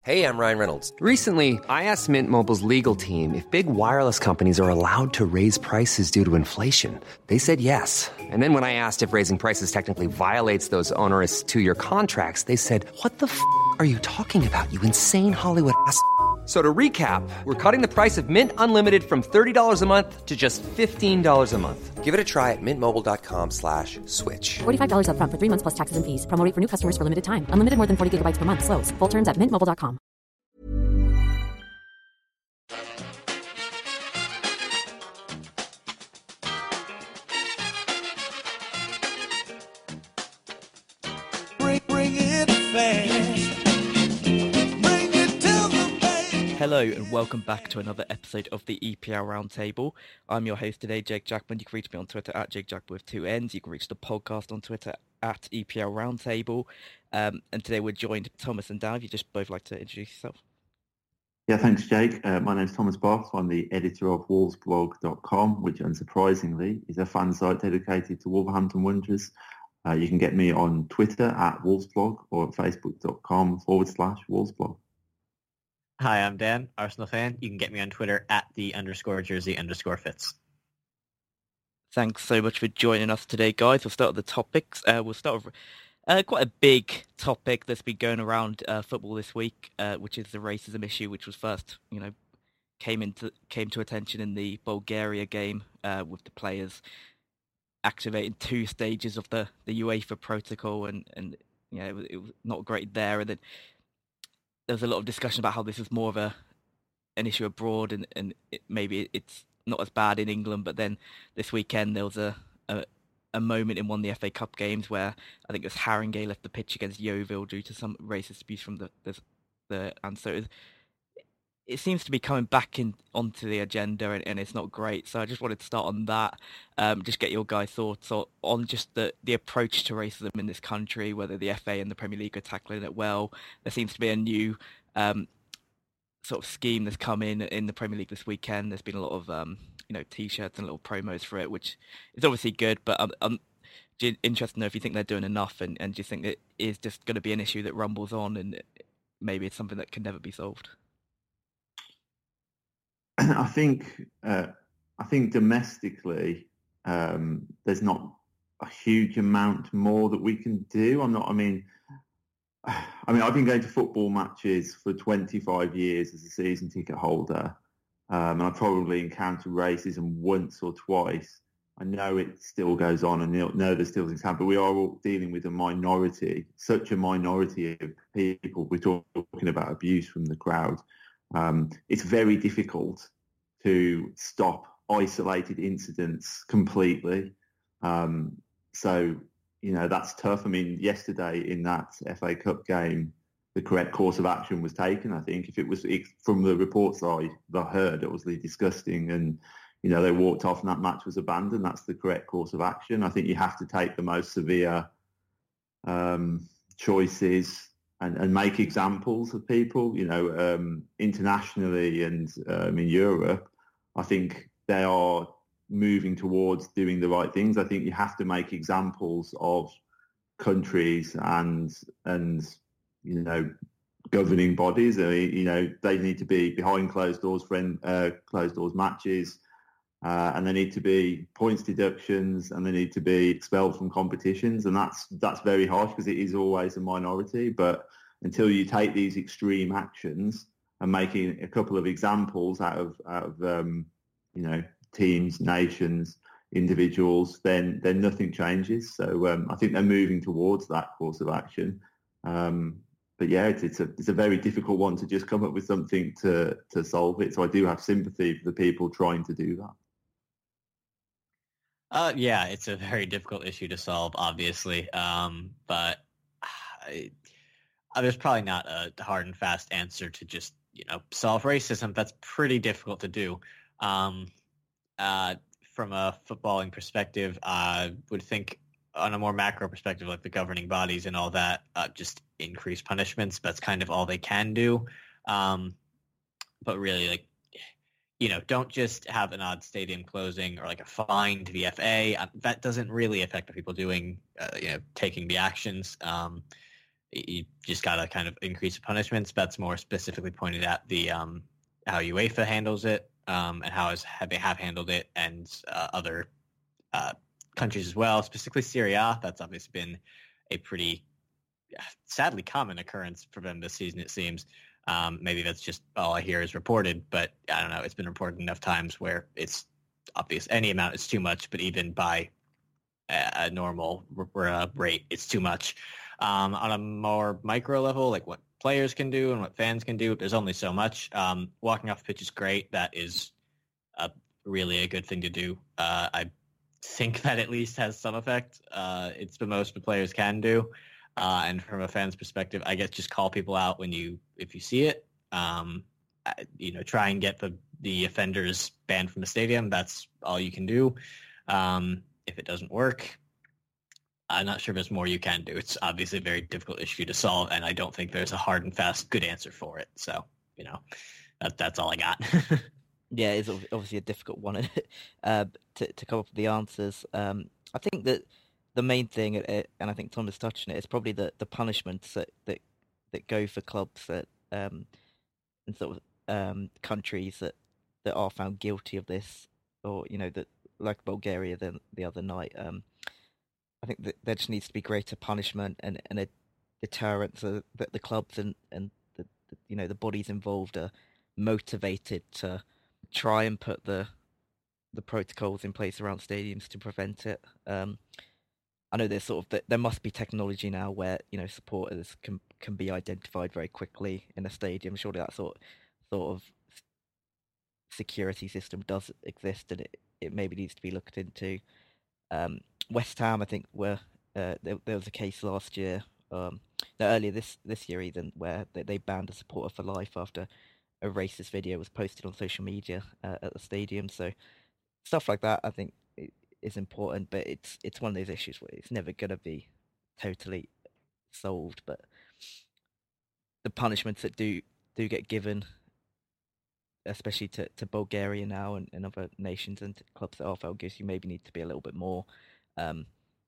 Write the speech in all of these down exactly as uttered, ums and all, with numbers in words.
Hey, I'm Ryan Reynolds. Recently, I asked Mint Mobile's legal team if big wireless companies are allowed to raise prices due to inflation. They said yes. And then when I asked if raising prices technically violates those onerous two-year contracts, they said, what the f*** are you talking about, you insane Hollywood ass f- So to recap, we're cutting the price of Mint Unlimited from thirty dollars a month to just fifteen dollars a month. Give it a try at mintmobile.com slash switch. forty-five dollars up front for three months plus taxes and fees. Promo rate for new customers for limited time. Unlimited more than forty gigabytes per month. Slows full terms at mint mobile dot com. Bring, bring it fast. Bring it to the bank. Hello and welcome back to another episode of the E P L Roundtable. I'm your host today, Jake Jackman. You can reach me on Twitter at Jake Jackman with two N's. You can reach the podcast on Twitter at E P L Roundtable. Um, and today we're joined Thomas and Dan. If you just both like to introduce yourself. Yeah, thanks, Jake. Uh, my name's Thomas Barks. I'm the editor of wolves blog dot com, which unsurprisingly is a fan site dedicated to Wolverhampton Wanderers. Uh, you can get me on Twitter at wolvesblog or at facebook.com forward slash wolvesblog. Hi, I'm Dan, Arsenal fan. You can get me on Twitter at the underscore jersey underscore fits. Thanks so much for joining us today, guys. We'll start with the topics. Uh, we'll start with uh, quite a big topic that's been going around uh, football this week, uh, which is the racism issue, which was first, you know, came into came to attention in the Bulgaria game uh, with the players activating two stages of the, the UEFA protocol, and and you know it was, it was not great there. And then there was a lot of discussion about how this is more of a an issue abroad, and and it, maybe it's not as bad in England. But then this weekend there was a, a a moment in one of the F A Cup games where I think it was Haringey left the pitch against Yeovil due to some racist abuse from the the, the and so it, was, it seems to be coming back in onto the agenda, and, and it's not great. So I just wanted to start on that, um, just get your guys' thoughts on, on just the, the approach to racism in this country, whether the F A and the Premier League are tackling it well. There seems to be a new um, sort of scheme that's come in in the Premier League this weekend. There's been a lot of um, you know T-shirts and little promos for it, which is obviously good. But I'm, I'm interested to know if you think they're doing enough, and, and do you think it is just going to be an issue that rumbles on, and maybe it's something that can never be solved? I think uh, I think domestically um, there's not a huge amount more that we can do. I'm not. I mean, I mean, I've been going to football matches for twenty-five years as a season ticket holder, um, and I probably encountered racism once or twice. I know it still goes on, and I know there's still things happen, but we are all dealing with a minority, such a minority of people. We're talking about abuse from the crowd. Um, it's very difficult to stop isolated incidents completely. Um, so, you know, that's tough. I mean, yesterday in that F A Cup game, the correct course of action was taken. I think if it was from the reports I, I heard, it was really disgusting, and, you know, they walked off and that match was abandoned. That's the correct course of action. I think you have to take the most severe um, choices And, and make examples of people, you know, um, internationally and um, in Europe. I think they are moving towards doing the right things. I think you have to make examples of countries and, and you know, governing bodies. I mean, you know, they need to be behind closed doors, friend, uh, closed doors matches, uh, and they need to be points deductions, and they need to be expelled from competitions. And that's that's very harsh because it is always a minority. But until you take these extreme actions and making a couple of examples out of out of um, you know teams, nations, individuals, then then nothing changes. So um, I think they're moving towards that course of action. Um, but yeah, it's, it's a it's a very difficult one to just come up with something to to solve it. So I do have sympathy for the people trying to do that. Uh, yeah, it's a very difficult issue to solve, obviously. Um, but I, there's probably not a hard and fast answer to just, you know, solve racism. That's pretty difficult to do. Um, uh, from a footballing perspective, I would think on a more macro perspective, like the governing bodies and all that, uh, just increase punishments. That's kind of all they can do. Um, but really, like, you know, don't just have an odd stadium closing or like a fine to the F A. Uh, that doesn't really affect the people doing, uh, you know, taking the actions. Um, you just got to kind of increase the punishments. That's more specifically pointed at the um, how UEFA handles it um, and how is, how they have handled it, and uh, other uh, countries as well, specifically Serie A. That's obviously been a pretty sadly common occurrence for them this season, it seems. Um, maybe that's just all I hear is reported, but I don't know. It's been reported enough times where it's obvious any amount is too much, but even by a, a normal uh, rate, it's too much. Um, on a more micro level, like what players can do and what fans can do, there's only so much. Um, walking off the pitch is great. That is a, really a good thing to do. Uh, I think that at least has some effect. Uh, it's the most the players can do. Uh, and from a fan's perspective, I guess just call people out when you, if you see it, um, you know, try and get the, the offenders banned from the stadium. That's all you can do. Um, if it doesn't work, I'm not sure there's more you can do. It's obviously a very difficult issue to solve, and I don't think there's a hard and fast good answer for it. So, you know, that, that's all I got. Yeah, it's obviously a difficult one uh, to, to come up with the answers. Um, I think that the main thing, and I think Tom has touched on it, is probably the, the punishments that, that that go for clubs that um, and sort of um, countries that, that are found guilty of this, or you know, that like Bulgaria the the other night. Um, I think that there just needs to be greater punishment and, and a deterrent so that the clubs and, and the, the you know the bodies involved are motivated to try and put the the protocols in place around stadiums to prevent it. Um, I know there's sort of there must be technology now where you know supporters can can be identified very quickly in a stadium. Surely that sort sort of security system does exist, and it, it maybe needs to be looked into. Um, West Ham, I think, were uh, there, there was a case last year, um, no, earlier this this year even, where they, they banned a supporter for life after a racist video was posted on social media uh, at the stadium. So stuff like that, I think, is important, but it's it's one of those issues where it's never going to be totally solved. But the punishments that do do get given, especially to, to Bulgaria now and, and other nations and clubs that are found guilty, maybe need to be a little bit more, um,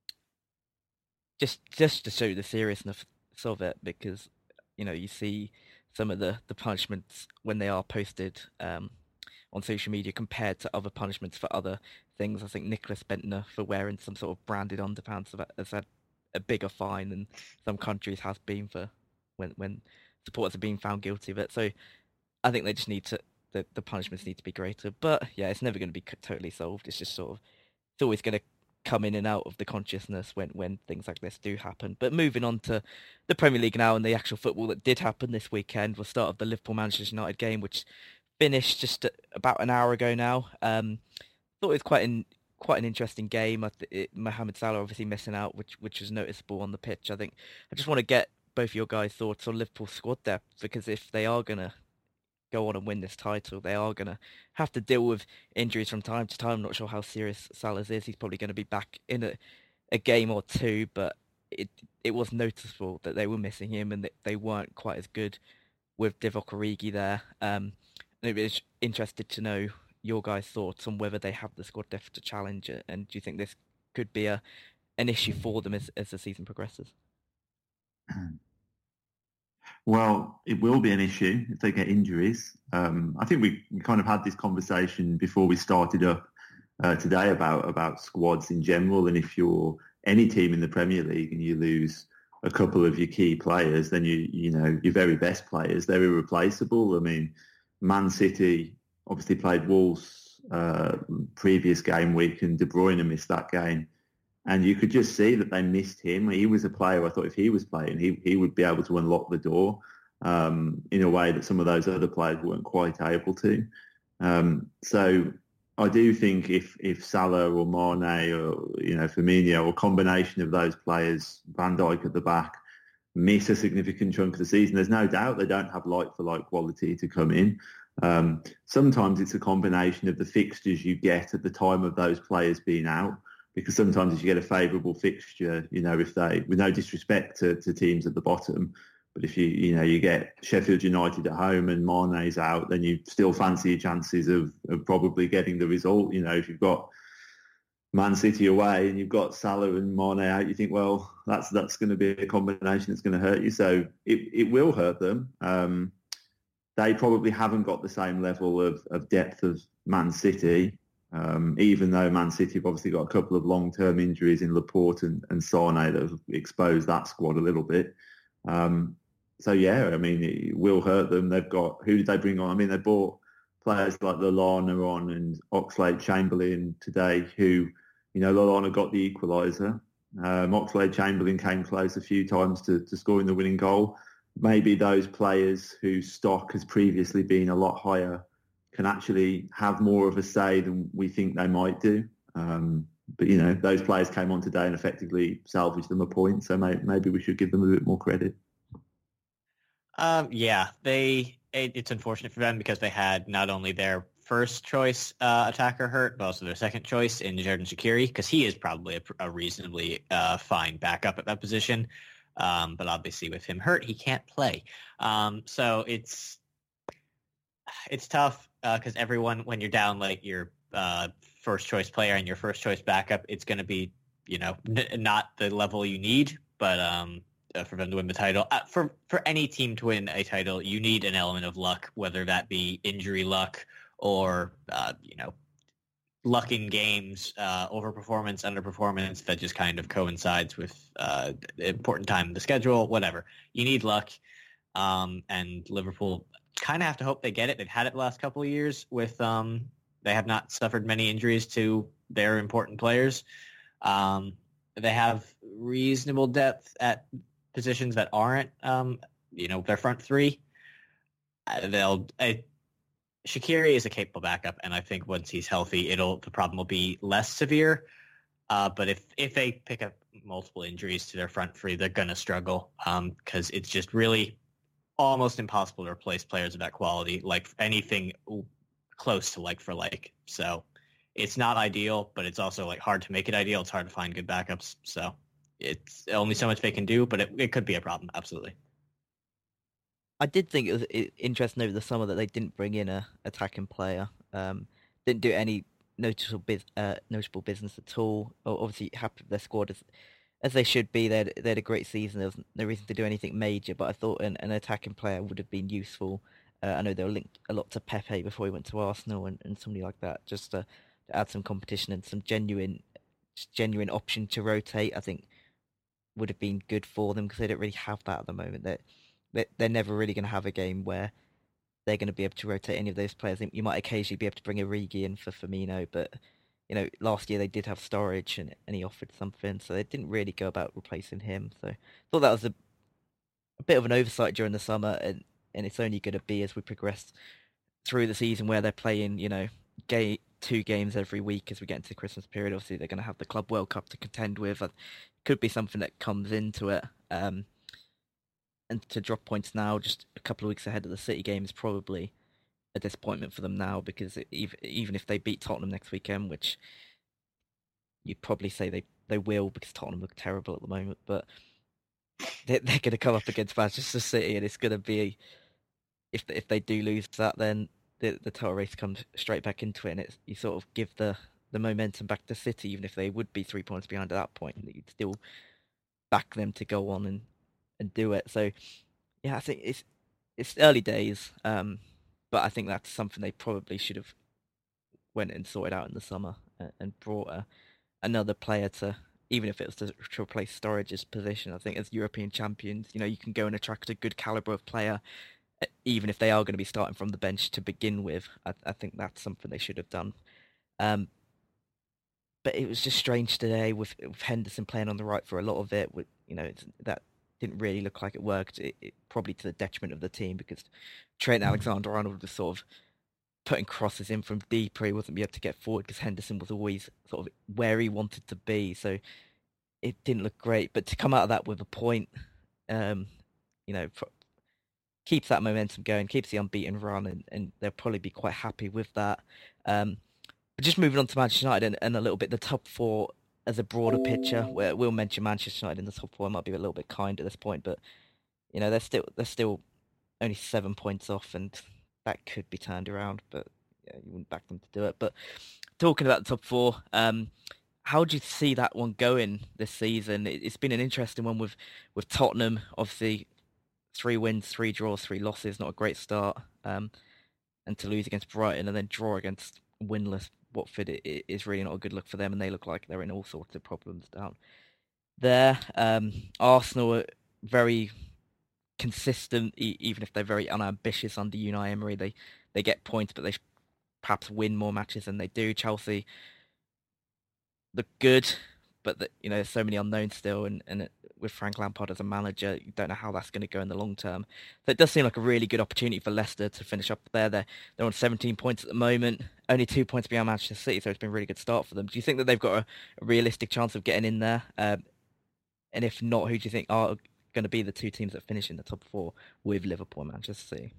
just just to show the seriousness of it, because you know you see some of the, the punishments when they are posted um, on social media compared to other punishments for other things. I think Nicholas Bentner for wearing some sort of branded underpants has had a bigger fine than some countries has been for when when supporters are being found guilty of it. So I think they just need to. The, the punishments need to be greater, but yeah, it's never going to be totally solved. It's just sort of, it's always going to come in and out of the consciousness when, when things like this do happen. But moving on to the Premier League now and the actual football that did happen this weekend was start of the Liverpool-Manchester United game, which finished just about an hour ago now. Um, thought it was quite an quite an interesting game. I th- it, Mohamed Salah obviously missing out, which which was noticeable on the pitch. I think I just want to get both your guys' thoughts on Liverpool's squad depth, because if they are going to go on and win this title, they are going to have to deal with injuries from time to time. I'm not sure how serious Salah's is. He's probably going to be back in a, a game or two, but it it was noticeable that they were missing him and that they weren't quite as good with Divock Origi there. Um, and it was interested to know your guys' thoughts on whether they have the squad depth to challenge it, and do you think this could be a an issue for them as, as the season progresses? Well, it will be an issue if they get injuries. Um, I think we, we kind of had this conversation before we started up uh, today about, about squads in general. And if you're any team in the Premier League and you lose a couple of your key players, then you you know your very best players, they're irreplaceable. I mean, Man City obviously played Wolves uh, previous game week, and De Bruyne missed that game. And you could just see that they missed him. He was a player, I thought if he was playing, he, he would be able to unlock the door um, in a way that some of those other players weren't quite able to. Um, so I do think if, if Salah or Mane or, you know, Firmino or a combination of those players, Van Dijk at the back, miss a significant chunk of the season, there's no doubt they don't have like-for-like quality to come in. Um, sometimes it's a combination of the fixtures you get at the time of those players being out, because sometimes if you get a favourable fixture, you know, if they, with no disrespect to, to teams at the bottom, but if you, you know, you get Sheffield United at home and Mane's out, then you still fancy your chances of, of probably getting the result. You know, if you've got Man City away and you've got Salah and Mane out, you think, well, that's that's going to be a combination that's going to hurt you. So it, it will hurt them. Um, they probably haven't got the same level of, of depth of Man City, um, even though Man City have obviously got a couple of long-term injuries in Laporte and, and Sane that have exposed that squad a little bit. Um, so, yeah, I mean, it will hurt them. They've got, who did they bring on? I mean, they bought players like Lallana on and Oxlade-Chamberlain today who, you know, Lallana got the equaliser. Um, Oxlade-Chamberlain came close a few times to, to scoring the winning goal. Maybe those players whose stock has previously been a lot higher can actually have more of a say than we think they might do. Um, but, you know, those players came on today and effectively salvaged them a point, so may, maybe we should give them a bit more credit. Um, yeah, they. It, it's unfortunate for them because they had not only their first choice uh, attacker hurt, but also their second choice in Xherdan Shaqiri, because he is probably a, a reasonably uh, fine backup at that position. Um, but obviously with him hurt, he can't play. Um, so it's it's tough because uh, everyone, when you're down like your uh, first choice player and your first choice backup, it's going to be, you know, n- not the level you need, but um, uh, for them to win the title. Uh, for, for any team to win a title, you need an element of luck, whether that be injury luck or, uh, you know, luck in games, uh, overperformance, underperformance that just kind of coincides with uh, the important time in the schedule, whatever. You need luck, um, and Liverpool kind of have to hope they get it. They've had it the last couple of years with um, they have not suffered many injuries to their important players. Um, they have reasonable depth at positions that aren't, um, you know, their front three. Uh, they'll. I, Shaqiri is a capable backup, and I think once he's healthy, it'll the problem will be less severe. Uh, but if, if they pick up multiple injuries to their front three, they're going to struggle because um, it's just really almost impossible to replace players of that quality, like anything close to like for like. So it's not ideal, but it's also like hard to make it ideal. It's hard to find good backups. So it's only so much they can do, but it, it could be a problem. Absolutely. I did think it was interesting over the summer that they didn't bring in a attacking player. Um, didn't do any notable biz, uh, notable business at all. Obviously, happy with their squad as, as they should be. They had, they had a great season. There was no reason to do anything major, but I thought an, an attacking player would have been useful. Uh, I know they were linked a lot to Pepe before he went to Arsenal and, and somebody like that, just to, to add some competition and some genuine, genuine option to rotate. I think would have been good for them because they don't really have that at the moment. They're, they're never really going to have a game where they're going to be able to rotate any of those players. You might occasionally be able to bring Origi in for Firmino, but you know, last year they did have Sturridge and, and he offered something, so they didn't really go about replacing him. So I thought that was a, a bit of an oversight during the summer, and, and it's only going to be as we progress through the season where they're playing, you know, gay, two games every week as we get into the Christmas period. Obviously, they're going to have the Club World Cup to contend with. It could be something that comes into it. Um, And to drop points now, just a couple of weeks ahead of the City game, is probably a disappointment for them now, because even even if they beat Tottenham next weekend, which you'd probably say they, they will because Tottenham look terrible at the moment, but they're, they're going to come up against Manchester City, and it's going to be, if if they do lose that, then the the title race comes straight back into it, and it's, you sort of give the, the momentum back to City, even if they would be three points behind at that point, and you'd still back them to go on and and do it. So yeah, I think it's it's early days, um, but I think that's something they probably should have went and sorted out in the summer and, and brought a, another player to, even if it was to, to replace Sturridge's position. I think as European champions, you know, you can go and attract a good calibre of player, even if they are going to be starting from the bench to begin with. I, I think that's something they should have done. Um, but it was just strange today with, with Henderson playing on the right for a lot of it. With, you know, it's, that didn't really look like it worked, it, it, probably to the detriment of the team, because Trent Alexander-Arnold was sort of putting crosses in from deep where he wasn't able to get forward because Henderson was always sort of where he wanted to be, so it didn't look great. But to come out of that with a point, um, you know, pro- keeps that momentum going, keeps the unbeaten run, and, and they'll probably be quite happy with that. Um, but just moving on to Manchester United and, and a little bit the top four as a broader picture, where we'll mention Manchester United in the top four, might be a little bit kind at this point, but you know, they're still they're still only seven points off, and that could be turned around. But yeah, you wouldn't back them to do it. But talking about the top four, um, how do you see that one going this season? It, it's been an interesting one with, with Tottenham, obviously three wins, three draws, three losses, not a great start. Um, and to lose against Brighton and then draw against winless Watford, it, it is really not a good look for them, and they look like they're in all sorts of problems down there. Um, Arsenal are very consistent, e- even if they're very unambitious under Unai Emery. They they get points, but they sh- perhaps win more matches than they do. Chelsea look good, but the, you know, there's so many unknowns still, and, and it, with Frank Lampard as a manager, you don't know how that's going to go in the long term. So it does seem like a really good opportunity for Leicester to finish up there. They're, they're on seventeen points at the moment, only two points behind Manchester City, so it's been a really good start for them. Do you think that they've got a, a realistic chance of getting in there? Um, and if not, who do you think are going to be the two teams that finish in the top four with Liverpool and Manchester City?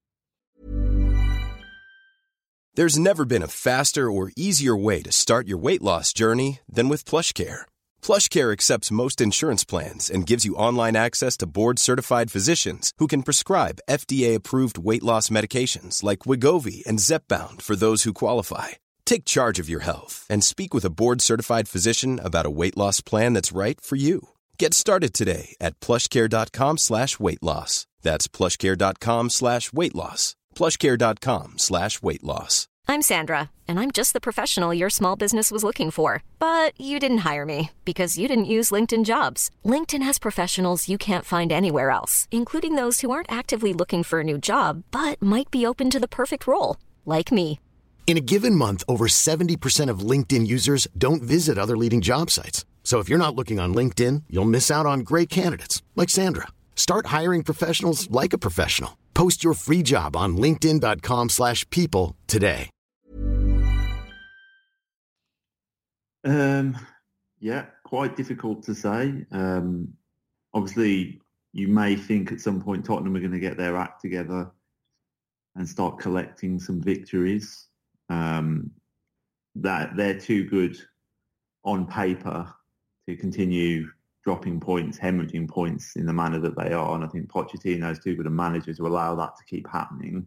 There's never been a faster or easier way to start your weight loss journey than with PlushCare. PlushCare accepts most insurance plans and gives you online access to board-certified physicians who can prescribe F D A-approved weight loss medications like Wegovy and Zepbound for those who qualify. Take charge of your health and speak with a board-certified physician about a weight loss plan that's right for you. Get started today at plushcare.com slash weight loss. That's plushcare.com slash weight loss. plushcare.com slash weight loss. I'm Sandra, and I'm just the professional your small business was looking for. But you didn't hire me because you didn't use LinkedIn Jobs. LinkedIn has professionals you can't find anywhere else, including those who aren't actively looking for a new job, but might be open to the perfect role, like me. In a given month, over seventy percent of LinkedIn users don't visit other leading job sites. So if you're not looking on LinkedIn, you'll miss out on great candidates like Sandra. Start hiring professionals like a professional. Post your free job on linkedin.com slash people today. Um, yeah, quite difficult to say. Um, obviously, you may think at some point Tottenham are going to get their act together and start collecting some victories. Um, that they're too good on paper to continue dropping points, hemorrhaging points in the manner that they are. And I think Pochettino is too good a manager to allow that to keep happening.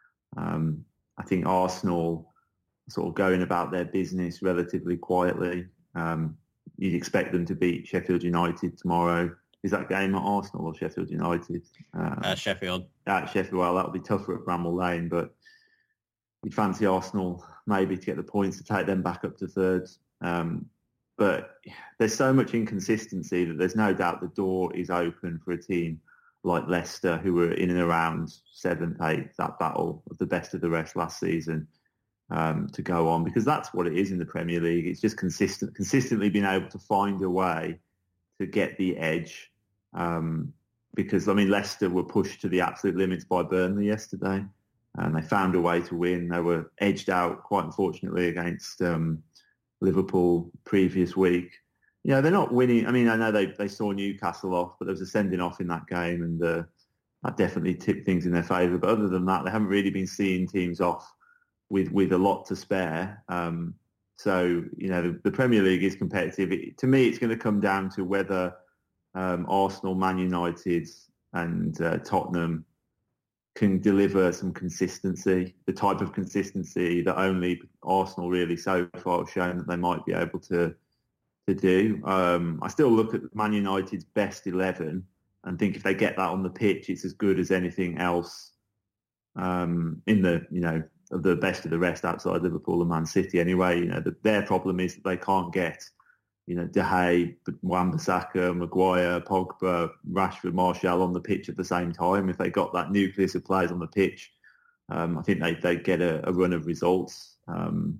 Um, I think Arsenal sort of going about their business relatively quietly. Um, you'd expect them to beat Sheffield United tomorrow. Is that game at Arsenal or Sheffield United? Um, uh, Sheffield. At Sheffield, well, that'll be tougher at Bramall Lane, but you'd fancy Arsenal maybe to get the points to take them back up to third. Um, but there's so much inconsistency that there's no doubt the door is open for a team like Leicester, who were in and around seventh, eighth, that battle of the best of the rest last season, um, to go on, because that's what it is in the Premier League. It's just consistent, consistently being able to find a way to get the edge. Um, because, I mean, Leicester were pushed to the absolute limits by Burnley yesterday, and they found a way to win. They were edged out, quite unfortunately, against um, Liverpool previous week. You know, they're not winning. I mean, I know they, they saw Newcastle off, but there was a sending off in that game, and uh, that definitely tipped things in their favour. But other than that, they haven't really been seeing teams off with, with a lot to spare. Um, so, you know, the, the Premier League is competitive. It, to me, it's going to come down to whether um, Arsenal, Man United and uh, Tottenham can deliver some consistency, the type of consistency that only Arsenal really so far have shown that they might be able to to do. Um, I still look at Man United's best eleven and think if they get that on the pitch, it's as good as anything else um, in the, you know, the best of the rest outside Liverpool and Man City anyway. You know, the, their problem is that they can't get, you know, De Gea, Wan-Bissaka, Maguire, Pogba, Rashford, Martial on the pitch at the same time. If they got that nucleus of players on the pitch, um, I think they they get a, a run of results. Um,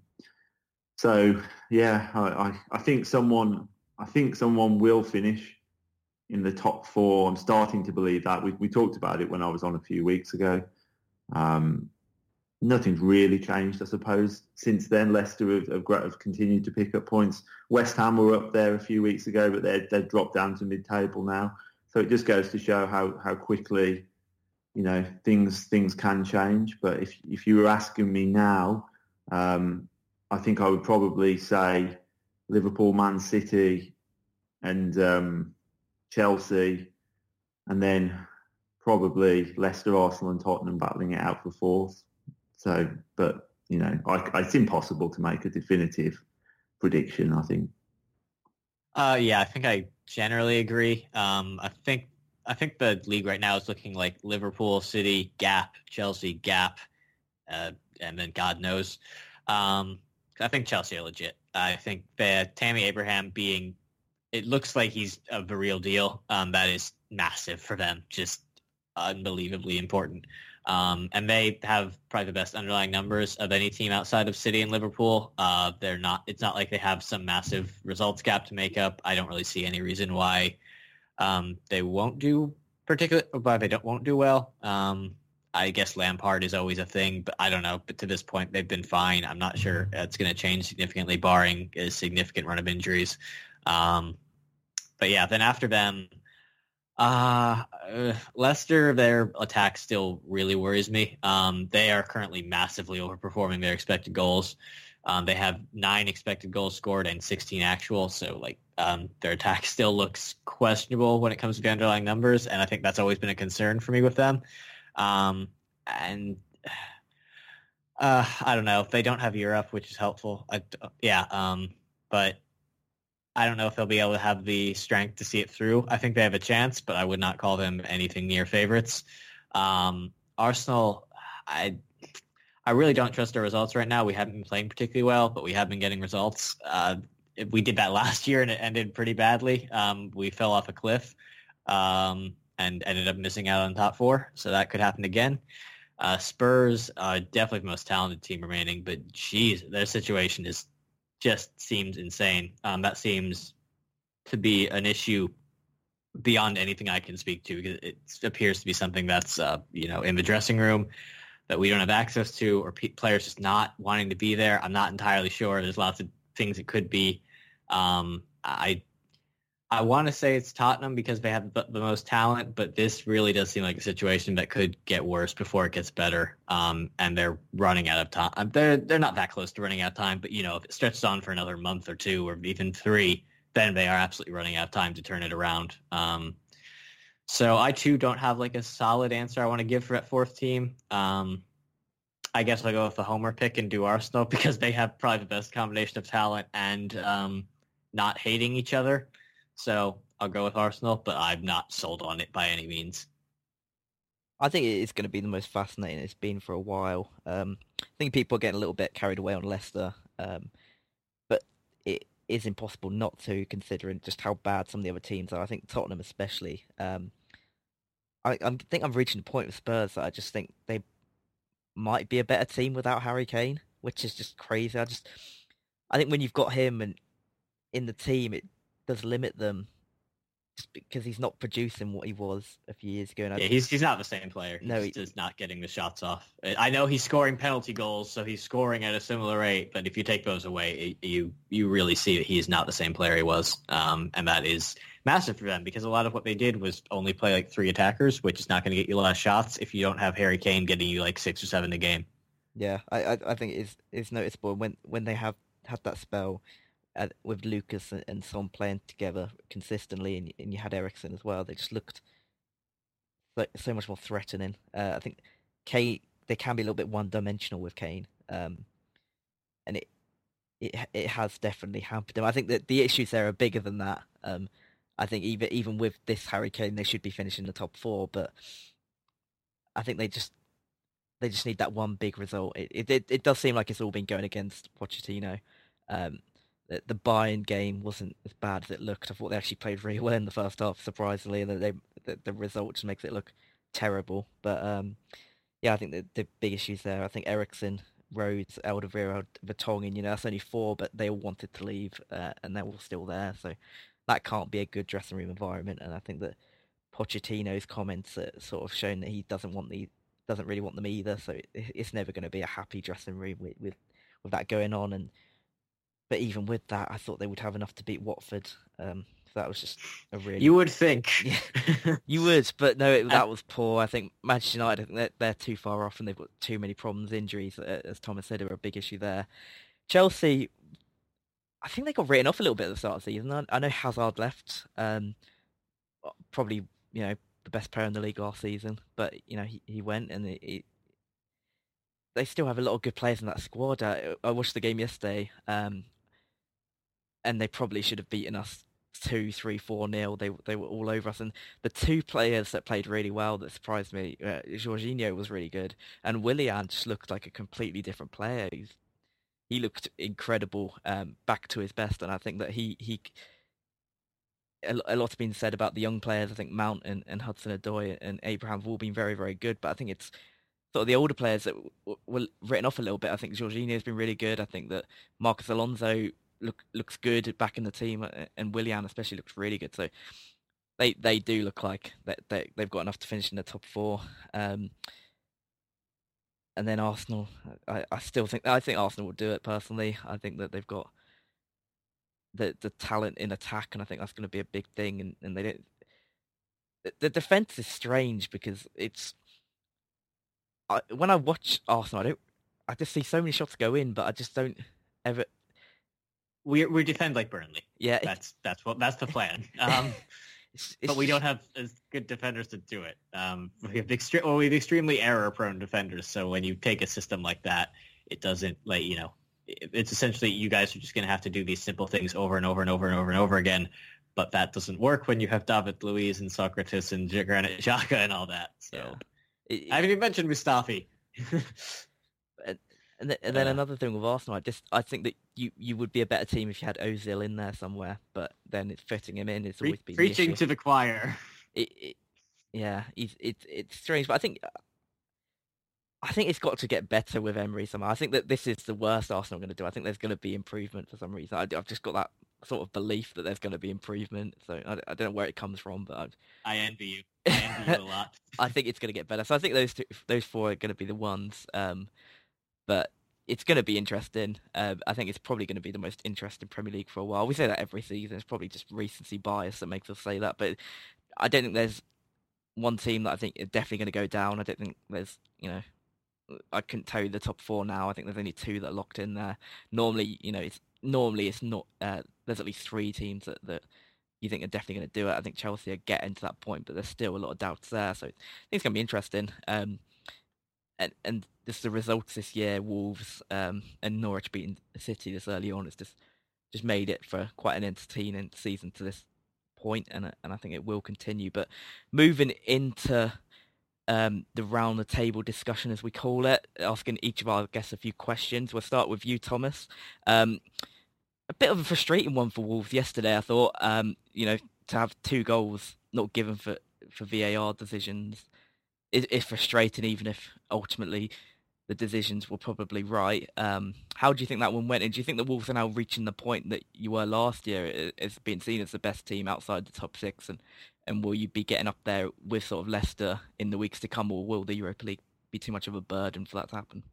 so yeah, I, I, I think someone I think someone will finish in the top four. I'm starting to believe that. We we talked about it when I was on a few weeks ago. Um, Nothing's really changed, I suppose, since then. Leicester have, have, have continued to pick up points. West Ham were up there a few weeks ago, but they're, they've dropped down to mid-table now. So it just goes to show how, how quickly, you know, things things can change. But if if you were asking me now, um, I think I would probably say Liverpool, Man City, and um, Chelsea, and then probably Leicester, Arsenal, and Tottenham battling it out for fourth. So, but, you know, I, it's impossible to make a definitive prediction, I think. Uh, yeah, I think I generally agree. Um, I think I think the league right now is looking like Liverpool, City, gap, Chelsea, gap, uh, and then God knows. Um, I think Chelsea are legit. I think that Tammy Abraham being, it looks like he's a real deal. Um, that is massive for them, just unbelievably important. Um, and they have probably the best underlying numbers of any team outside of City and Liverpool. Uh, they're not. It's not like they have some massive results gap to make up. I don't really see any reason why um, they won't do particular. Why they don't won't do well. Um, I guess Lampard is always a thing, but I don't know. But to this point, they've been fine. I'm not sure it's going to change significantly, barring a significant run of injuries. Um, but yeah, then after them. Uh, uh, Leicester, their attack still really worries me. Um, they are currently massively overperforming their expected goals. Um, they have nine expected goals scored and sixteen actual. So, like, um, their attack still looks questionable when it comes to the underlying numbers, and I think that's always been a concern for me with them. Um, and uh, I don't know. They don't have Europe, which is helpful. I, yeah, um, but. I don't know if they'll be able to have the strength to see it through. I think they have a chance, but I would not call them anything near favorites. Um, Arsenal, I I really don't trust our results right now. We haven't been playing particularly well, but we have been getting results. Uh, we did that last year, and it ended pretty badly. Um, we fell off a cliff um, and ended up missing out on top four, so that could happen again. Uh, Spurs are definitely the most talented team remaining, but geez, their situation is just seems insane. Um, that seems to be an issue beyond anything I can speak to, because it appears to be something that's, uh, you know, in the dressing room that we don't have access to, or pe- players just not wanting to be there. I'm not entirely sure. There's lots of things it could be. Um, I I want to say it's Tottenham because they have the, the most talent, but this really does seem like a situation that could get worse before it gets better. Um, and they're running out of time. They're they're not that close to running out of time, but you know, if it stretches on for another month or two, or even three, then they are absolutely running out of time to turn it around. Um, so I too don't have like a solid answer I want to give for that fourth team. Um, I guess I'll go with the homer pick and do Arsenal because they have probably the best combination of talent and um, not hating each other. So I'll go with Arsenal, but I'm not sold on it by any means. I think it is going to be the most fascinating it's been for a while. Um, I think people are getting a little bit carried away on Leicester, um, but it is impossible not to, considering just how bad some of the other teams are. I think Tottenham especially. Um, I, I think I'm reaching the point with Spurs that I just think they might be a better team without Harry Kane, which is just crazy. I just, I think when you've got him and in the team, it does limit them just because he's not producing what he was a few years ago. And yeah, he's he's not the same player. He's no, he, just not getting the shots off. I know he's scoring penalty goals, so he's scoring at a similar rate. But if you take those away, you you really see that he's not the same player he was, um, and that is massive for them because a lot of what they did was only play like three attackers, which is not going to get you a lot of shots if you don't have Harry Kane getting you like six or seven a game. Yeah, I I, I think it is it's noticeable when when they have had that spell. Uh, with Lucas and, and Son playing together consistently, and, and you had Eriksen as well, they just looked so, so much more threatening. Uh, I think Kane, they can be a little bit one-dimensional with Kane, um, and it it it has definitely hampered them. I think that the issues there are bigger than that. Um, I think even even with this Harry Kane, they should be finishing the top four, but I think they just they just need that one big result. It it it, it does seem like it's all been going against Pochettino. Um, The, the Bayern game wasn't as bad as it looked. I thought they actually played really well in the first half, surprisingly, and they, the, the result just makes it look terrible. But um, yeah, I think the, the big issues there. I think Eriksen, Rhodes, Alderweireld, Vertonghen, you know, that's only four, but they all wanted to leave, uh, and they're all still there. So that can't be a good dressing room environment. And I think that Pochettino's comments are sort of shown that he doesn't want the doesn't really want them either. So it, it's never going to be a happy dressing room with, with with that going on. And But even with that, I thought they would have enough to beat Watford. Um, so that was just a really... You would think. Yeah, you would, but no, it, that was poor. I think Manchester United, they're, they're too far off and they've got too many problems, injuries. As Thomas said, are a big issue there. Chelsea, I think they got written off a little bit at the start of the season. I, I know Hazard left. Um, probably, you know, the best player in the league last season. But, you know, he, he went and it, it, they still have a lot of good players in that squad. I, I watched the game yesterday. Um, And they probably should have beaten us two, three, four nil. They they were all over us. And the two players that played really well that surprised me, uh, Jorginho was really good, and Willian just looked like a completely different player. He's, he looked incredible, um, back to his best. And I think that he he a, a lot's been said about the young players. I think Mount and, and Hudson-Odoi and Abraham have all been very, very good. But I think it's sort of the older players that w- were written off a little bit. I think Jorginho's been really good. I think that Marcos Alonso look looks good back in the team, and Willian especially looks really good. So they they do look like that they, they've got enough to finish in the top four. Um, and then Arsenal, I, I still think I think Arsenal will do it personally. I think that they've got the the talent in attack, and I think that's going to be a big thing. And, and they don't. The, the defense is strange because it's. I, when I watch Arsenal, I don't. I just see so many shots go in, but I just don't ever. We we defend like Burnley. Yeah, that's that's what that's the plan. Um, it's, it's, but we don't have as good defenders to do it. Um, we have extre- well, we have extremely error-prone defenders. So when you take a system like that, it doesn't like you know. It's essentially you guys are just going to have to do these simple things over and over and over and over and over again. But that doesn't work when you have David Luiz and Socrates and Granit Xhaka and all that. So yeah. it, I haven't even mentioned Mustafi. And then, and then uh, another thing with Arsenal, I just I think that you, you would be a better team if you had Ozil in there somewhere, but then it's fitting him in. It's always been preaching the issue. to the choir. It, it, yeah, it's it, it's strange, but I think I think it's got to get better with Emery somehow. I think that this is the worst Arsenal are going to do. I think there's going to be improvement for some reason. I, I've just got that sort of belief that there's going to be improvement. So I, I don't know where it comes from, but I'd, I envy you. I envy you a lot. I think it's going to get better. So I think those two, those four are going to be the ones. Um, But it's going to be interesting. Uh, I think it's probably going to be the most interesting Premier League for a while. We say that every season. It's probably just recency bias that makes us say that. But I don't think there's one team that I think is definitely going to go down. I don't think there's, you know, I couldn't tell you the top four now. I think there's only two that are locked in there. Normally, you know, it's normally it's not. Uh, there's at least three teams that, that you think are definitely going to do it. I think Chelsea are getting to that point, but there's still a lot of doubts there. So I think it's going to be interesting. Um, And and just the results this year, Wolves um, and Norwich beating City this early on, it's just just made it for quite an entertaining season to this point, and and I think it will continue. But moving into um, the round the table discussion, as we call it, asking each of our guests a few questions. We'll start with you, Thomas. Um, a bit of a frustrating one for Wolves yesterday, I thought. Um, you know, to have two goals not given for for V A R decisions is, is frustrating, even if ultimately the decisions were probably right. Um, how do you think that one went? And do you think the Wolves are now reaching the point that you were last year, as being seen as the best team outside the top six? And, and will you be getting up there with sort of Leicester in the weeks to come, or will the Europa League be too much of a burden for that to happen?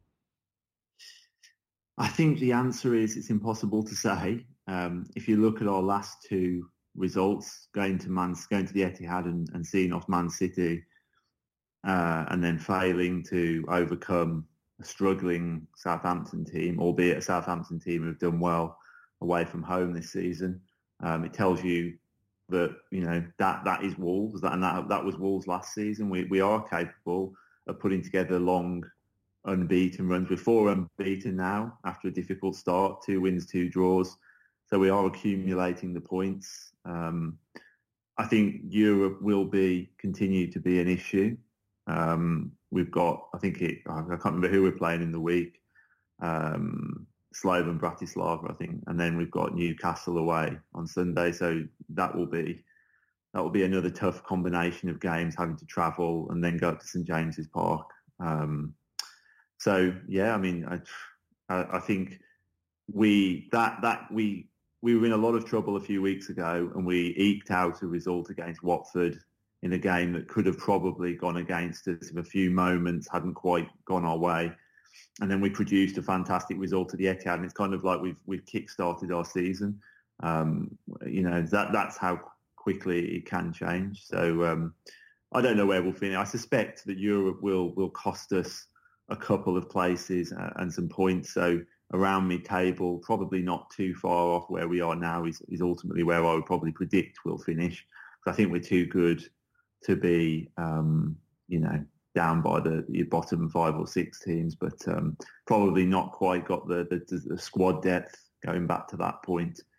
I think the answer is it's impossible to say. Um, if you look at our last two results, going to Man, going to the Etihad and, and seeing off Man City, uh, and then failing to overcome a struggling Southampton team, albeit a Southampton team who've done well away from home this season, um, it tells you that you know that that is Wolves, that, and that that was Wolves last season. We we are capable of putting together long unbeaten runs. We're four unbeaten now after a difficult start, two wins, two draws. So we are accumulating the points. Um, I think Europe will be continue to be an issue. Um, we've got, I think it, I can't remember who we're playing in the week. Um, Slovan Bratislava, I think, and then we've got Newcastle away on Sunday. So that will be that will be another tough combination of games, having to travel and then go up to St James's Park. Um, So yeah, I mean, I, I think we that that we we were in a lot of trouble a few weeks ago, and we eked out a result against Watford in a game that could have probably gone against us if a few moments hadn't quite gone our way. And then we produced a fantastic result at the Etihad, and it's kind of like we've we've kick-started our season. Um, you know, that that's how quickly it can change. So um, I don't know where we'll finish. I suspect that Europe will will cost us a couple of places and some points. So around mid-table, probably not too far off where we are now, is, is ultimately where I would probably predict we'll finish. Because I think we're too good to be, um, you know, down by the, the bottom five or six teams, but um, probably not quite got the, the, the squad depth going back to that point.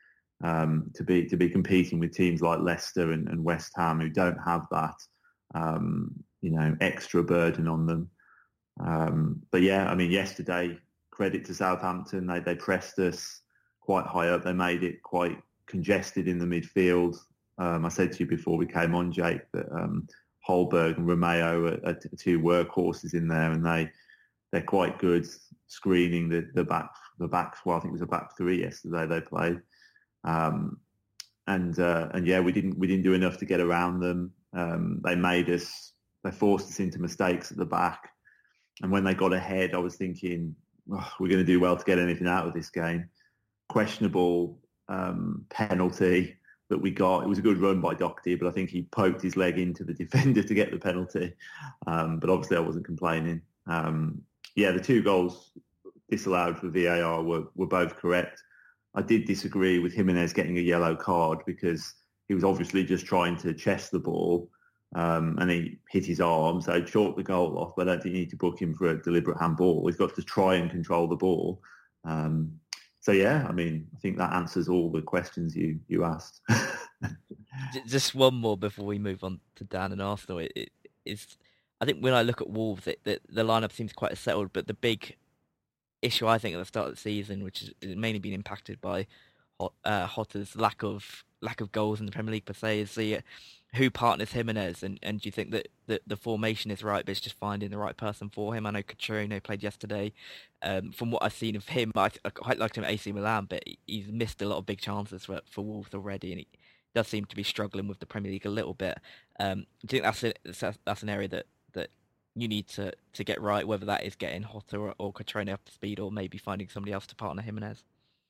um, to be to be competing with teams like Leicester and, and West Ham, who don't have that um, you know extra burden on them. Um, but yeah, I mean, yesterday, credit to Southampton, they they pressed us quite high up. They made it quite congested in the midfield. Um, I said to you before we came on, Jake, that um, Holberg and Romeo are, are two workhorses in there, and they they're quite good screening the the back the backs. Well, I think it was a back three yesterday they played, um, and uh, and yeah, we didn't we didn't do enough to get around them. Um, they made us, they forced us into mistakes at the back, and when they got ahead, I was thinking, oh, we're going to do well to get anything out of this game. Questionable um, penalty that we got. It was a good run by Doherty, but I think he poked his leg into the defender to get the penalty. Um, but obviously I wasn't complaining. Um, yeah, the two goals disallowed for V A R were, were both correct. I did disagree with Jimenez getting a yellow card because he was obviously just trying to chest the ball um, and he hit his arm, so he chalked the goal off, but I don't think you need to book him for a deliberate handball. He's got to try and control the ball. Um, So, yeah, I mean, I think that answers all the questions you, you asked. Just one more before we move on to Dan and Arsenal. It, it, it's, I think when I look at Wolves, it, the, the lineup seems quite settled, but the big issue, I think, at the start of the season, which has mainly been impacted by uh, Hotter's lack of lack of goals in the Premier League per se, is the, uh, who partners Jimenez, and, and do you think that the, the formation is right, but it's just finding the right person for him? I know Cotrone played yesterday. Um, from what I've seen of him, I, I quite liked him at A C Milan, but he's missed a lot of big chances for, for Wolves already, and he does seem to be struggling with the Premier League a little bit. Um, do you think that's a, that's an area that, that you need to, to get right, whether that is getting Hotter or, or Cotrone up to speed, or maybe finding somebody else to partner Jimenez?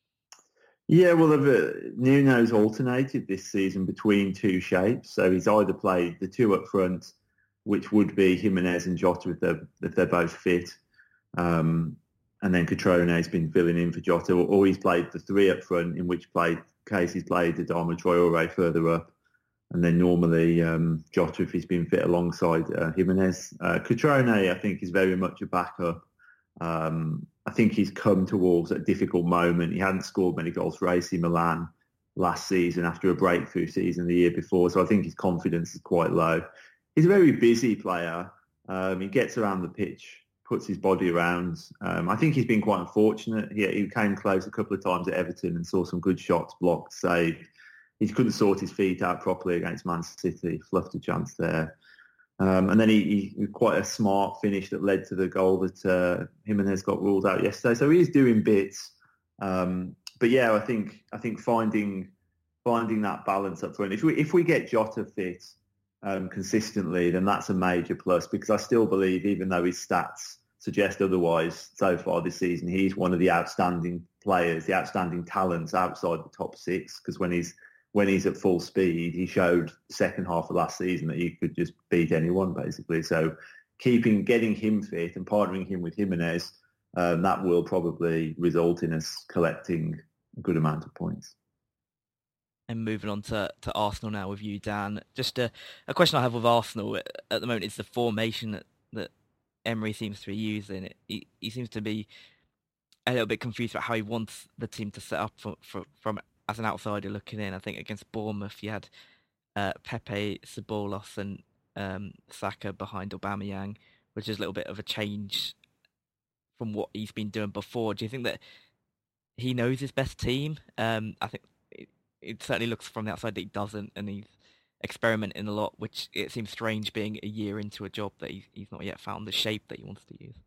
Yeah, well, uh, Nuno's alternated this season between two shapes. So he's either played the two up front, which would be Jimenez and Jota if they're, if they're both fit. Um, and then Cotrone's been filling in for Jota, or, or he's played the three up front, in which played Casey's played Adama Traore further up. And then normally um, Jota, if he's been fit alongside uh, Jimenez. Uh, Cotrone, I think, is very much a backup. Um, I think he's come to Wolves at a difficult moment. He hadn't scored many goals for A C Milan last season after a breakthrough season the year before, so I think his confidence is quite low. He's a very busy player. Um, he gets around the pitch, puts his body around. Um, I think he's been quite unfortunate. He, he came close a couple of times at Everton and saw some good shots blocked, saved. He couldn't sort his feet out properly against Man City, fluffed a chance there. Um, and then he, he quite a smart finish that led to the goal that uh, Jimenez got ruled out yesterday. So he's doing bits, um, but yeah, I think I think finding finding that balance up front. If we if we get Jota fit um, consistently, then that's a major plus. Because I still believe, even though his stats suggest otherwise so far this season, he's one of the outstanding players, the outstanding talents outside the top six. Because when he's When he's at full speed, he showed the second half of last season that he could just beat anyone, basically. So keeping, getting him fit and partnering him with Jimenez, um, that will probably result in us collecting a good amount of points. And moving on to, to Arsenal now with you, Dan. Just a, a question I have with Arsenal at the moment is the formation that, that Emery seems to be using. He, he seems to be a little bit confused about how he wants the team to set up for, for, from as an outsider looking in. I think against Bournemouth, you had uh, Pepe, Ceballos and um, Saka behind Aubameyang, which is a little bit of a change from what he's been doing before. Do you think that he knows his best team? Um, I think it, it certainly looks from the outside that he doesn't, and he's experimenting a lot, which it seems strange being a year into a job that he's, he's not yet found the shape that he wants to use.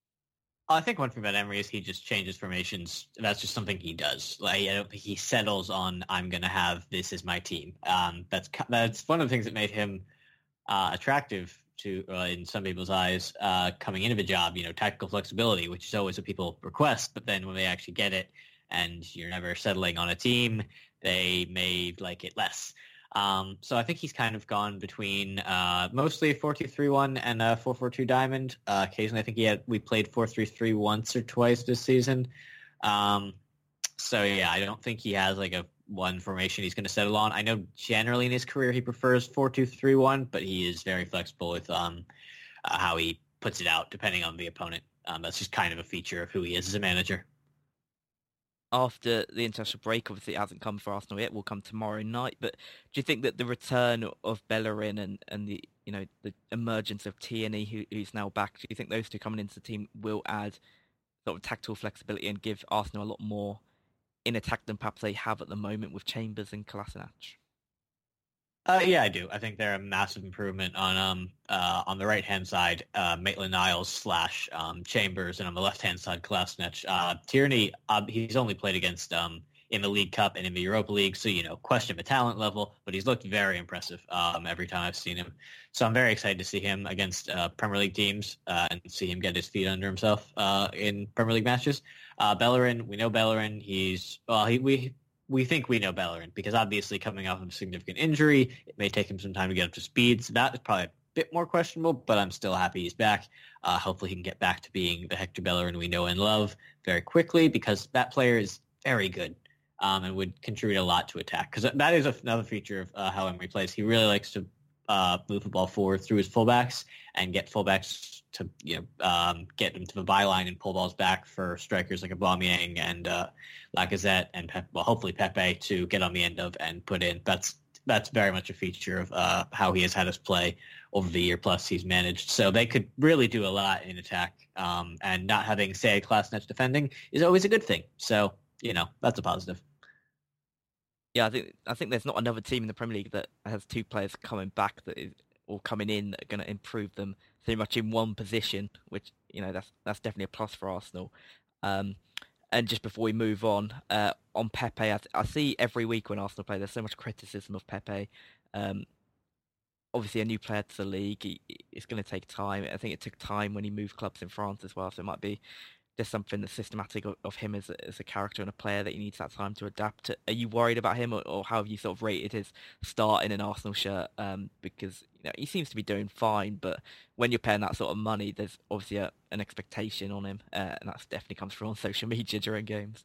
I think one thing about Emery is he just changes formations. That's just something he does. Like, I don't think he settles on, I'm going to have this as my team. Um, that's that's one of the things that made him uh, attractive to, uh, in some people's eyes, uh, coming into the job. You know, tactical flexibility, which is always what people request. But then when they actually get it, and you're never settling on a team, they may like it less. Um, so I think he's kind of gone between uh, mostly four two three one and a four four two diamond. Uh, occasionally, I think he had we played four three three once or twice this season. Um, so yeah, I don't think he has like a one formation he's going to settle on. I know generally in his career he prefers four two three one, but he is very flexible with um, uh, how he puts it out depending on the opponent. Um, that's just kind of a feature of who he is as a manager. after the international break. Obviously, it hasn't come for Arsenal yet. Will come tomorrow night. But do you think that the return of Bellerin and, and the you know the emergence of Tierney, who, who's now back, do you think those two coming into the team will add sort of tactical flexibility and give Arsenal a lot more in attack than perhaps they have at the moment with Chambers and Kolasinac? Uh, yeah, I do. I think they're a massive improvement on um uh on the right hand side, uh, Maitland-Niles slash um, Chambers, and on the left hand side, Kolasinac. Uh, Tierney, uh, he's only played against um in the League Cup and in the Europa League, so you know, question the talent level, but he's looked very impressive um every time I've seen him. So I'm very excited to see him against uh, Premier League teams uh, and see him get his feet under himself uh, in Premier League matches. Uh, Bellerin, we know Bellerin. He's well, he we. We think we know Bellerin because obviously coming off of a significant injury, it may take him some time to get up to speed. So that is probably a bit more questionable, but I'm still happy he's back. Uh, hopefully he can get back to being the Hector Bellerin we know and love very quickly because that player is very good um, and would contribute a lot to attack. Because that is another feature of uh, how Emery plays. He really likes to uh, move the ball forward through his fullbacks and get fullbacks to you know um, get them to the byline and pull balls back for strikers like Aubameyang and uh, Lacazette and Pe- well, hopefully Pepe to get on the end of and put in. That's that's very much a feature of uh, how he has had us play over the year plus he's managed. So they could really do a lot in attack, um, and not having say Kolasinac defending is always a good thing. So you know that's a positive. Yeah, I think I think there's not another team in the Premier League that has two players coming back that is or coming in that are going to improve them so much in one position, which you know that's that's definitely a plus for Arsenal. Um, and just before we move on, uh, on Pepe, I, I see every week when Arsenal play, there's so much criticism of Pepe. Um, obviously, a new player to the league, he, it's going to take time. I think it took time when he moved clubs in France as well, so it might be just something that's systematic of, of him as a, as a character and a player that he needs that time to adapt to. Are you worried about him, or, or how have you sort of rated his start in an Arsenal shirt? Um, because you know he seems to be doing fine, but when you're paying that sort of money, there's obviously a, an expectation on him, uh, and that definitely comes through on social media during games.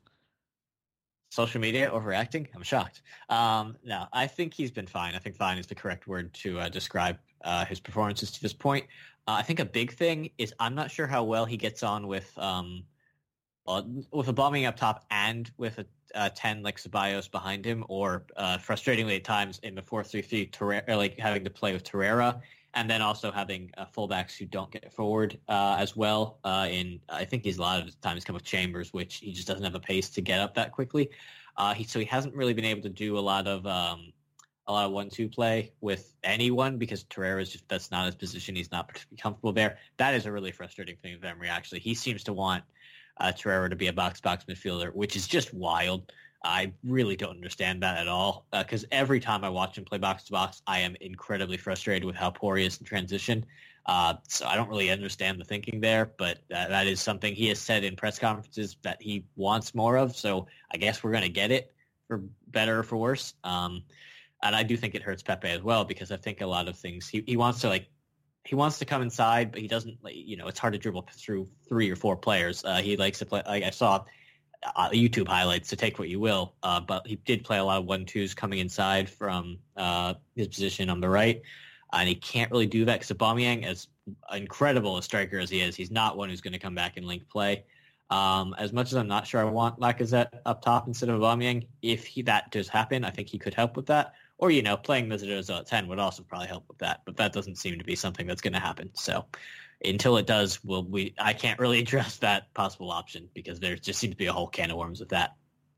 Social media overreacting? I'm shocked. Um, no, I think he's been fine. I think fine is the correct word to uh, describe uh, his performances to this point. Uh, I think a big thing is I'm not sure how well he gets on with um, uh, with a bombing up top and with a, a ten like Ceballos behind him, or uh, frustratingly at times in the four three three, like having to play with Torreira, and then also having uh, fullbacks who don't get forward uh, as well. Uh, in I think he's a lot of the times come with Chambers, which he just doesn't have the pace to get up that quickly. Uh, he so he hasn't really been able to do a lot of um, a lot of one-two play with anyone because Torreira is just that's not his position. He's not particularly comfortable there. That is a really frustrating thing with Emery. Actually, he seems to want uh, Torreira to be a box-box midfielder, which is just wild. I really don't understand that at all because uh, every time I watch him play box-to-box, I am incredibly frustrated with how poor he is in transition. Uh, so I don't really understand the thinking there, but uh, that is something he has said in press conferences that he wants more of. So I guess we're going to get it for better or for worse. Um, and I do think it hurts Pepe as well because I think a lot of things he, he wants to like he wants to come inside, but he doesn't. Like, you know, it's hard to dribble through three or four players. Uh, he likes to play. Like I saw. Uh, YouTube highlights, to take what you will, uh, but he did play a lot of one-twos coming inside from uh, his position on the right, and he can't really do that because Aubameyang, as incredible a striker as he is, he's not one who's going to come back and link play. Um, as much as I'm not sure I want Lacazette up top instead of Aubameyang, if he, that does happen, I think he could help with that. Or, you know, playing Mesut Ozil at ten would also probably help with that, but that doesn't seem to be something that's going to happen. So until it does, we'll, we I can't really address that possible option because there just seems to be a whole can of worms with that.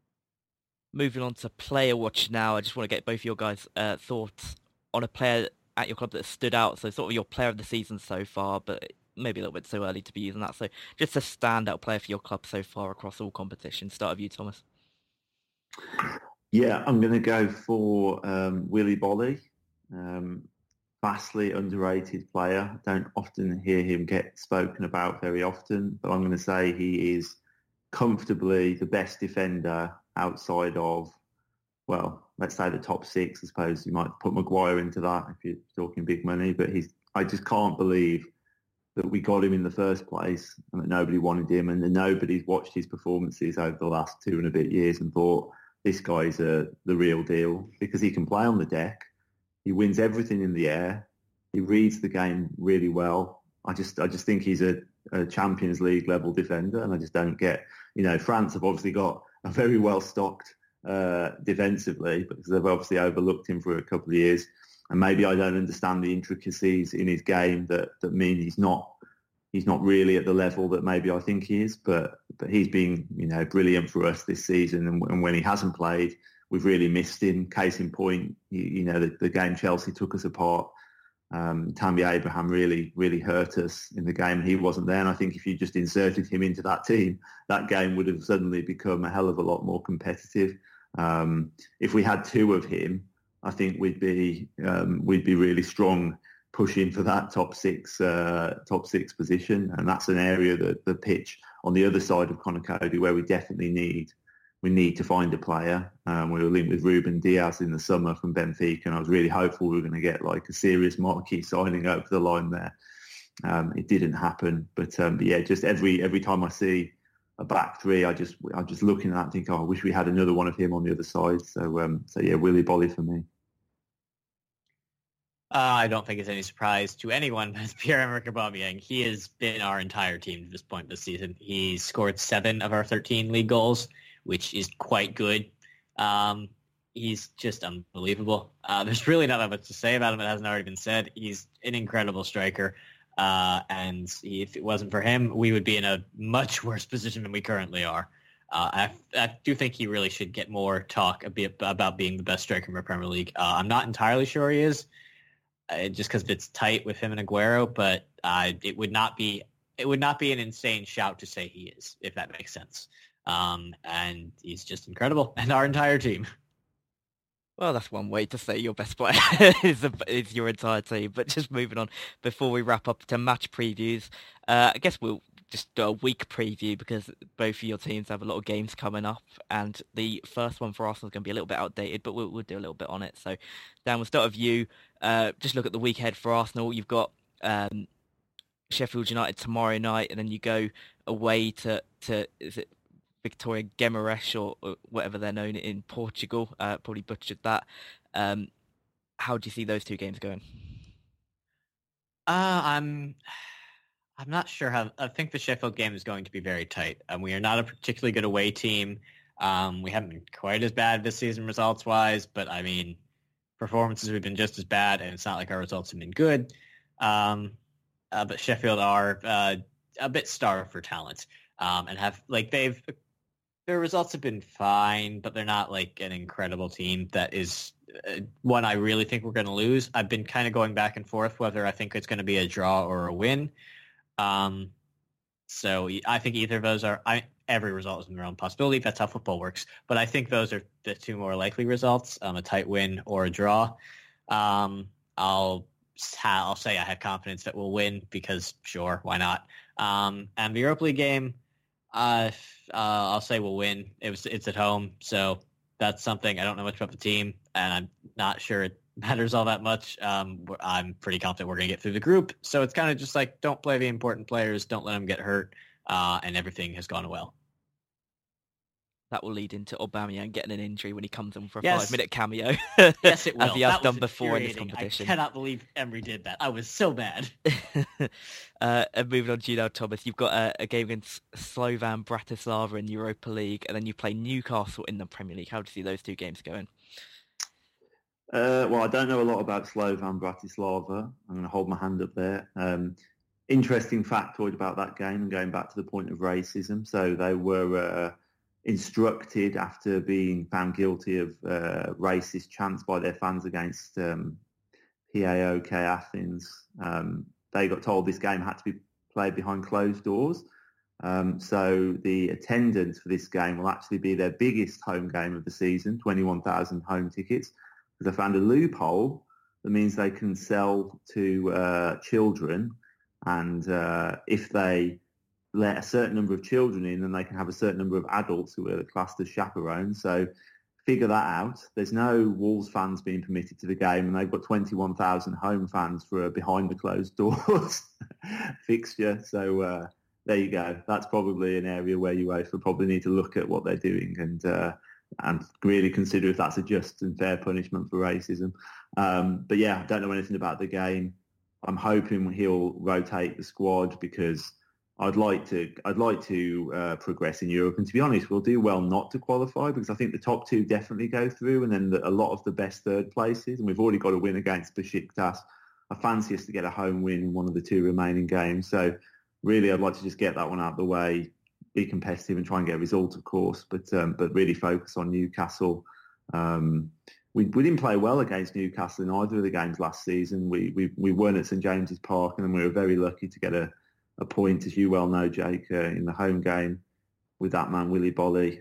Moving on to player watch now, I just want to get both of your guys' uh, thoughts on a player at your club that stood out. So sort of your player of the season so far, but maybe a little bit too early to be using that. So just a standout player for your club so far across all competitions. Start with you, Thomas. Yeah, I'm going to go for um, Willy Boly. Um, vastly underrated player. Don't often hear him get spoken about very often, but I'm going to say he is comfortably the best defender outside of, well, let's say the top six. I suppose you might put Maguire into that if you're talking big money, but he's. I just can't believe that we got him in the first place and that nobody wanted him and that nobody's watched his performances over the last two and a bit years and thought, this guy's a, the real deal because he can play on the deck. He wins everything in the air. He reads the game really well. I just I just think he's a, a Champions League level defender, and I just don't get, you know, France have obviously got are very well stocked uh, defensively, because they've obviously overlooked him for a couple of years. And maybe I don't understand the intricacies in his game that, that mean he's not he's not really at the level that maybe I think he is. But but he's been, you know, brilliant for us this season. And, and when he hasn't played, we've really missed him. Case in point, you, you know, the, the game Chelsea took us apart. Um, Tammy Abraham really, really hurt us in the game. He wasn't there. And I think if you just inserted him into that team, that game would have suddenly become a hell of a lot more competitive. Um, if we had two of him, I think we'd be um, we'd be really strong pushing for that top six uh, top six position, and that's an area that the pitch on the other side of Conor Coady where we definitely need we need to find a player. Um, we were linked with Ruben Diaz in the summer from Benfica, and I was really hopeful we were going to get like a serious marquee signing over the line there. Um, it didn't happen, but, um, but yeah, just every every time I see a back three, I just I'm just looking at that and think, oh, I wish we had another one of him on the other side. So um, so yeah, Willy Boly for me. Uh, I don't think it's any surprise to anyone, but it's Pierre-Emerick Aubameyang. He has been our entire team to this point this season. He's scored seven of our thirteen league goals, which is quite good. Um, he's just unbelievable. Uh, there's really not that much to say about him that hasn't already been said. He's an incredible striker, uh, and he, if it wasn't for him, we would be in a much worse position than we currently are. Uh, I, I do think he really should get more talk a bit about being the best striker in the Premier League. Uh, I'm not entirely sure he is. Uh, just because it's tight with him and Aguero, but uh, it would not be it would not be an insane shout to say he is, if that makes sense. Um, and he's just incredible, and our entire team. Well, that's one way to say your best player is, a, is your entire team. But just moving on, before we wrap up to match previews, uh, I guess we'll just do a week preview because both of your teams have a lot of games coming up, and the first one for Arsenal is going to be a little bit outdated, but we'll, we'll do a little bit on it. So, Dan, we'll start with you. Uh, just look at the week ahead for Arsenal. You've got um, Sheffield United tomorrow night, and then you go away to, to is it Victoria Guimarães or, or whatever they're known in Portugal. Uh, probably butchered that. Um, how do you see those two games going? Uh, I'm... I'm not sure how. I think the Sheffield game is going to be very tight. Um, we are not a particularly good away team. Um, we haven't been quite as bad this season results-wise, but I mean, performances have been just as bad, and it's not like our results have been good. Um, uh, but Sheffield are uh, a bit starved for talent, um, and have like they've their results have been fine, but they're not like an incredible team that is uh, one I really think we're going to lose. I've been kind of going back and forth whether I think it's going to be a draw or a win. Um, so I think either of those are, I, every result is in their own possibility. That's how football works. But I think those are the two more likely results, um, a tight win or a draw. Um, I'll, I'll say I have confidence that we'll win because sure, why not? Um, and the Europa League game, uh, uh, I'll say we'll win. It was, it's at home. So that's something. I don't know much about the team, and I'm not sure it matters all that much. Um, I'm pretty confident we're going to get through the group. So it's kind of just like, don't play the important players, don't let them get hurt, uh, and everything has gone well. That will lead into Aubameyang getting an injury when he comes in for a yes. five-minute cameo. Yes, it will. As he has that done before in this competition. I cannot believe Emery did that. I was so bad. uh, and moving on to you now, Thomas. You've got a, a game against Slovan Bratislava in Europa League, and then you play Newcastle in the Premier League. How do you see those two games going? Uh, well, I don't know a lot about Slovan Bratislava. I'm going to hold my hand up there. Um, interesting factoid about that game, and going back to the point of racism. So they were uh, instructed after being found guilty of uh, racist chants by their fans against um, P A O K Athens. Um, they got told this game had to be played behind closed doors. Um, so the attendance for this game will actually be their biggest home game of the season, twenty-one thousand home tickets. Because I found a loophole that means they can sell to uh, children, and uh, if they let a certain number of children in, then they can have a certain number of adults who are classed as chaperones. So figure that out. There's no Wolves fans being permitted to the game, and they've got twenty-one thousand home fans for a behind the closed doors fixture. So uh, there you go. That's probably an area where UEFA probably need to look at what they're doing and uh, and really consider if that's a just and fair punishment for racism. Um, but yeah, I don't know anything about the game. I'm hoping he'll rotate the squad because I'd like to I'd like to uh, progress in Europe, and to be honest, we'll do well not to qualify because I think the top two definitely go through, and then the, a lot of the best third places, and we've already got a win against Besiktas. I fancy us to get a home win in one of the two remaining games. So really, I'd like to just get that one out of the way, be competitive, and try and get a result, of course, but um, but really focus on Newcastle. Um, we we didn't play well against Newcastle in either of the games last season. We we we weren't at St James's Park, and then we were very lucky to get a a point, as you well know, Jake, uh, in the home game with that man, Willy Bolly,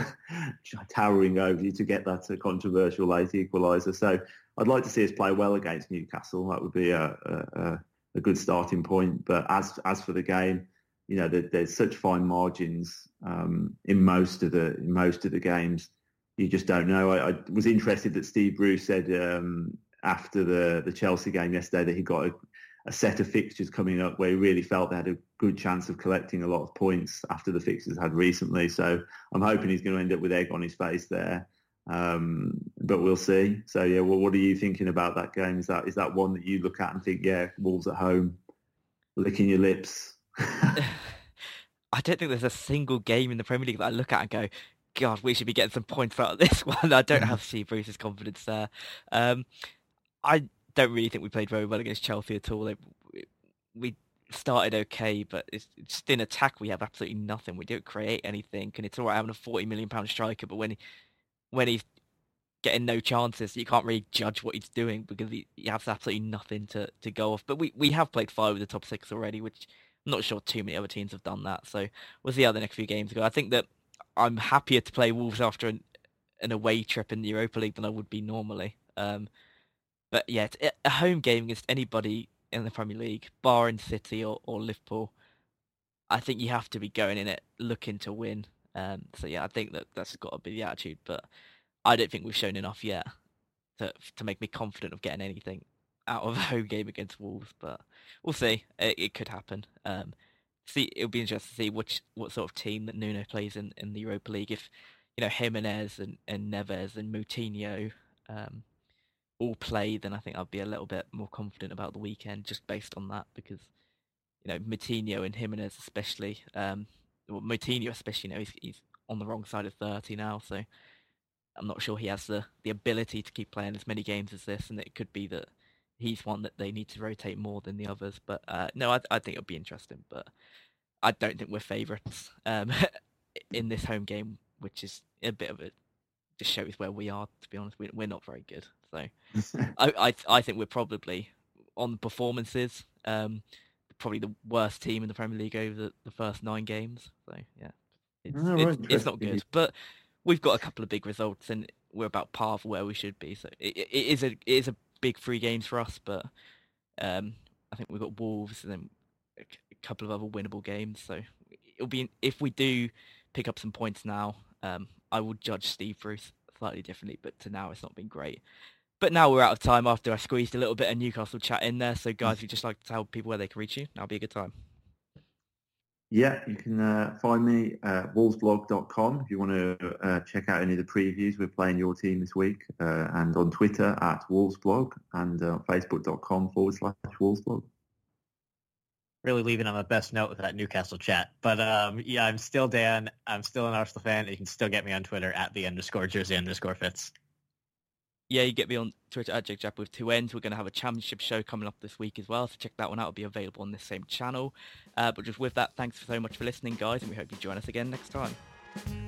towering over you to get that uh, controversial late equaliser. So I'd like to see us play well against Newcastle. That would be a, a, a good starting point. But as as for the game, you know, there, there's such fine margins um, in most of the in most of the games. You just don't know. I, I was interested that Steve Bruce said um, after the, the Chelsea game yesterday that he got a a set of fixtures coming up where he really felt they had a good chance of collecting a lot of points after the fixtures had recently. So I'm hoping he's going to end up with egg on his face there. Um, but we'll see. So, yeah, well, what are you thinking about that game? Is that is that one that you look at and think, yeah, Wolves at home, licking your lips? I don't think there's a single game in the Premier League that I look at and go, God, we should be getting some points out of this one. I don't have Steve Bruce's confidence there. Um, I don't really think we played very well against Chelsea at all. They, we started okay, but it's just in attack we have absolutely nothing. We don't create anything, and it's all right having a forty million pound striker, but when he, when he's getting no chances, you can't really judge what he's doing because he, he has absolutely nothing to, to go off. But we, we have played five of the top six already, which I'm not sure too many other teams have done that. So we'll see how the next few games go. I think that I'm happier to play Wolves after an, an away trip in the Europa League than I would be normally. Um, But yeah, a home game against anybody in the Premier League, barring City or, or Liverpool, I think you have to be going in it looking to win. Um, so yeah, I think that that's got to be the attitude. But I don't think we've shown enough yet to to make me confident of getting anything out of a home game against Wolves. But we'll see. It, it could happen. Um, see, it'll be interesting to see which what sort of team that Nuno plays in, in the Europa League. If you know Jimenez and, and Neves and Moutinho Um, all play, then I think I'll be a little bit more confident about the weekend just based on that because, you know, Moutinho and Jimenez especially, um, well, Moutinho especially, you know, he's, he's on the wrong side of thirty now, so I'm not sure he has the, the ability to keep playing as many games as this, and it could be that he's one that they need to rotate more than the others. But uh, no, I, I think it'll be interesting, but I don't think we're favourites um, in this home game, which is a bit of a just shows where we are, to be honest. We, we're not very good. So I, I I think we're probably, on performances, um, probably the worst team in the Premier League over the, the first nine games. So, yeah, it's, Oh, it's, right. it's not good. But we've got a couple of big results, and we're about par for where we should be. So it, it is a it is a big three games for us, but um, I think we've got Wolves and then a couple of other winnable games. So it'll be if we do pick up some points now, um, I will judge Steve Bruce slightly differently, but to now it's not been great. But now we're out of time after I squeezed a little bit of Newcastle chat in there. So guys, if you'd just like to tell people where they can reach you, that'll be a good time. Yeah, you can uh, find me at wolves blog dot com if you want to uh, check out any of the previews. We're playing your team this week, uh, and on Twitter at wolvesblog and uh, facebook.com forward slash wolvesblog. Really leaving on the best note with that Newcastle chat. But um, yeah, I'm still Dan. I'm still an Arsenal fan. You can still get me on Twitter at the underscore jersey underscore fits. Yeah, you get me on Twitter at Jake Japp with two N's. We're going to have a championship show coming up this week as well, so check that one out. It'll be available on this same channel. Uh, but just with that, thanks so much for listening, guys, and we hope you join us again next time.